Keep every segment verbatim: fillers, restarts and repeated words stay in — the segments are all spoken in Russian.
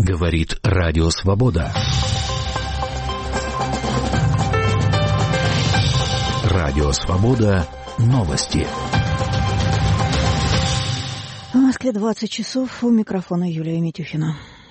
Говорит Радио Свобода. Радио Свобода. Новости. В Москве двадцать часов. У микрофона Юлия Митюхина.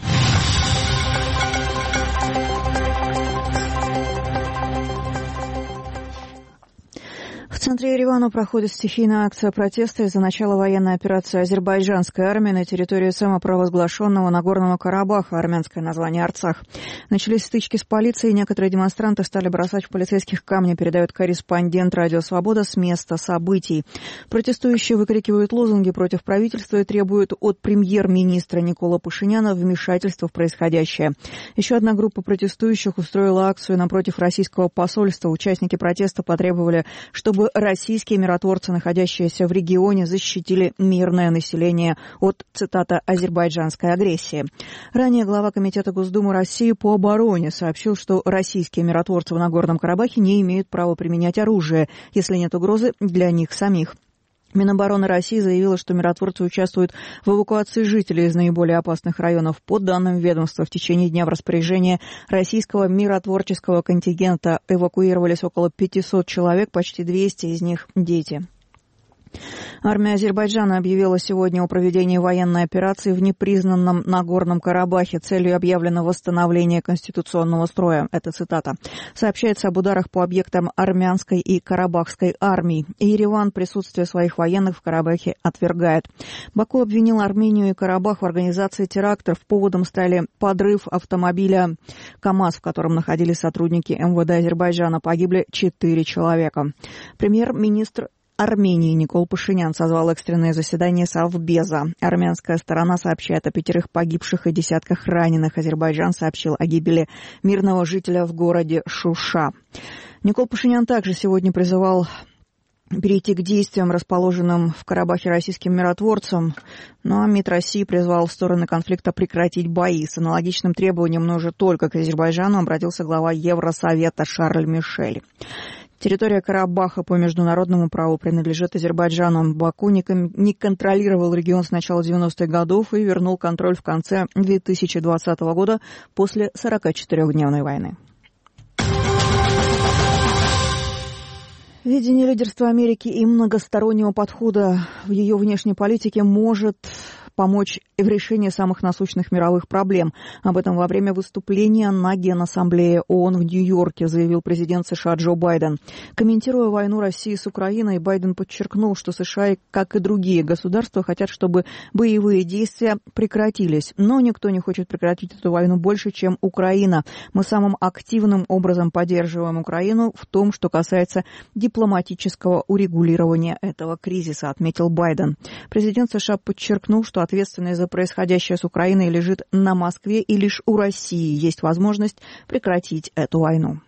В центре Еревана проходит стихийная акция протеста из-за начала военной операции азербайджанской армии на территории самопровозглашенного Нагорного Карабаха, армянское название Арцах. Начались стычки с полицией, некоторые демонстранты стали бросать в полицейских камни, передает корреспондент Радио Свобода с места событий. Протестующие выкрикивают лозунги против правительства и требуют от премьер-министра Никола Пашиняна вмешательства в происходящее. Еще одна группа протестующих устроила акцию напротив российского посольства. Участники протеста потребовали, чтобы российские миротворцы, находящиеся в регионе, защитили мирное население от, цитата, азербайджанской агрессии. Ранее глава Комитета Госдумы России по обороне сообщил, что российские миротворцы в Нагорном Карабахе не имеют права применять оружие, если нет угрозы для них самих. Минобороны России заявила, что миротворцы участвуют в эвакуации жителей из наиболее опасных районов. По данным ведомства, в течение дня в распоряжении российского миротворческого контингента эвакуировались около пятисот человек, почти двести из них дети. Армия Азербайджана объявила сегодня о проведении военной операции в непризнанном Нагорном Карабахе. Целью объявлено восстановление конституционного строя. Это цитата. Сообщается об ударах по объектам армянской и карабахской армий. Ереван присутствие своих военных в Карабахе отвергает. Баку обвинил Армению и Карабах в организации терактов. Поводом стали подрыв автомобиля КАМАЗ, в котором находились сотрудники эм вэ дэ Азербайджана. Погибли четыре человека. Премьер-министр Армении Никол Пашинян созвал экстренное заседание Совбеза. Армянская сторона сообщает о пятерых погибших и десятках раненых. Азербайджан сообщил о гибели мирного жителя в городе Шуша. Никол Пашинян также сегодня призывал перейти к действиям, расположенным в Карабахе российским миротворцам. Ну а МИД России призвал стороны конфликта прекратить бои. С аналогичным требованием, но уже только к Азербайджану, обратился глава Евросовета Шарль Мишель. Территория Карабаха по международному праву принадлежит Азербайджану. Баку не, кон- не контролировал регион с начала девяностых годов и вернул контроль в конце две тысячи двадцатого года после сорокачетырёхдневной войны. Видение лидерства Америки и многостороннего подхода в ее внешней политике может помочь в решении самых насущных мировых проблем. Об этом во время выступления на Генассамблее ООН в Нью-Йорке заявил президент США Джо Байден. Комментируя войну России с Украиной, Байден подчеркнул, что США, как и другие государства, хотят, чтобы боевые действия прекратились. Но никто не хочет прекратить эту войну больше, чем Украина. Мы самым активным образом поддерживаем Украину в том, что касается дипломатического урегулирования этого кризиса, отметил Байден. Президент США подчеркнул, что ответственность за происходящее с Украиной лежит на Москве, и лишь у России есть возможность прекратить эту войну.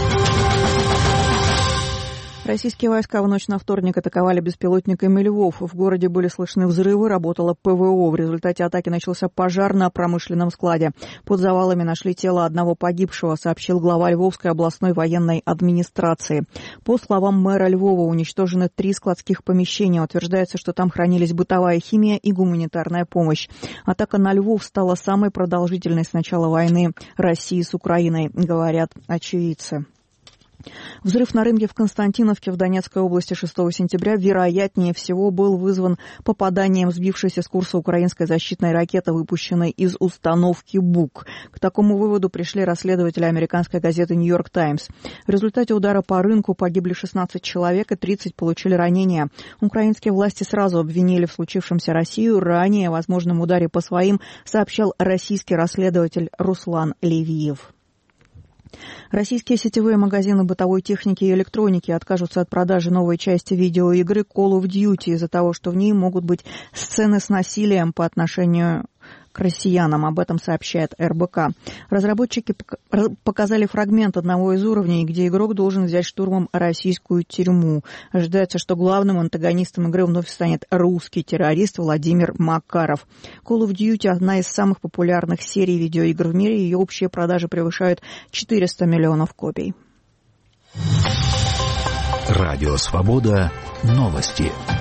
Российские войска в ночь на вторник атаковали беспилотниками Львов. В городе были слышны взрывы, работало ПВО. В результате атаки начался пожар на промышленном складе. Под завалами нашли тело одного погибшего, сообщил глава Львовской областной военной администрации. По словам мэра Львова, уничтожены три складских помещения. Утверждается, что там хранились бытовая химия и гуманитарная помощь. Атака на Львов стала самой продолжительной с начала войны России с Украиной, говорят очевидцы. Взрыв на рынке в Константиновке в Донецкой области шестого сентября, вероятнее всего, был вызван попаданием сбившейся с курса украинской защитной ракеты, выпущенной из установки БУК. К такому выводу пришли расследователи американской газеты «Нью-Йорк Таймс». В результате удара по рынку погибли шестнадцать человек и тридцать получили ранения. Украинские власти сразу обвинили в случившемся Россию. Ранее о возможном ударе по своим сообщал российский расследователь Руслан Левиев. Российские сетевые магазины бытовой техники и электроники откажутся от продажи новой части видеоигры Call of Duty из-за того, что в ней могут быть сцены с насилием по отношению к россиянам. Об этом сообщает эр бэ ка. Разработчики показали фрагмент одного из уровней, где игрок должен взять штурмом российскую тюрьму. Ожидается, что главным антагонистом игры вновь станет русский террорист Владимир Макаров. Call of Duty – одна из самых популярных серий видеоигр в мире. Ее общие продажи превышают четыреста миллионов копий. Радио Свобода. Новости.